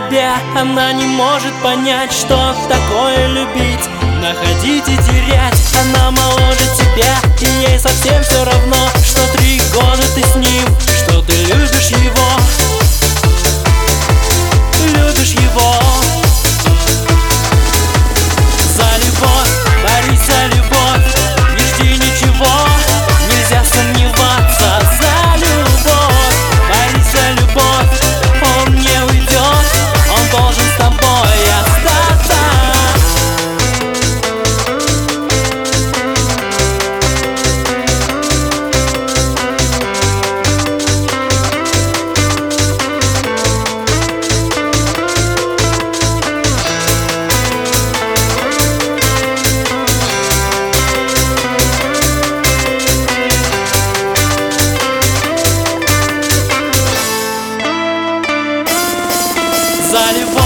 тебя, она не может понять, что такое любить, находить и терять. Она моложе тебя, и ей совсем все равно, что 3 года ты с ним, что ты любишь его. Любишь его. За любовь, борись за любовь, не жди ничего, нельзя сомневаться. За любовь, борись за любовь, он не уйдет, он должен с тобой остаться. За любовь.